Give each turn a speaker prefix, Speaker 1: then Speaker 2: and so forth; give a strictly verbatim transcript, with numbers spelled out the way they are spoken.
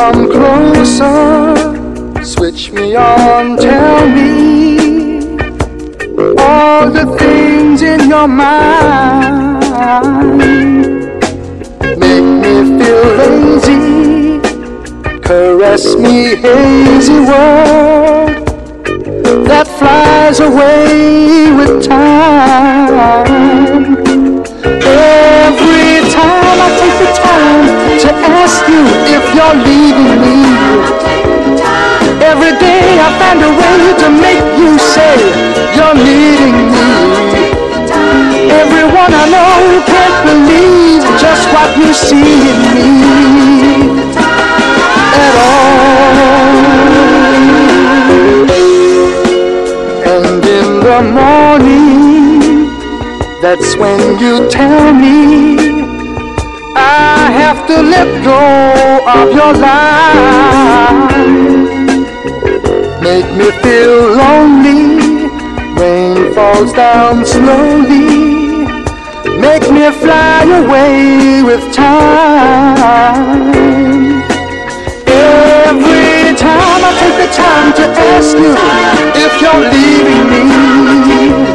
Speaker 1: come closer, switch me on, tell me all the things in your mind. Make me feel lazy, caress me, hazy world that flies away with time. Every time I take the time to ask you if you're leaving me, every day I find a way to make you say you're needing me. Everyone I know can't believe just what you see in me at all. And in the morning, that's when you tell me I have to let go of your life. Make me feel lonely, rain falls down slowly. Make me fly away with time. Every time I take the time to ask you if you're leaving me,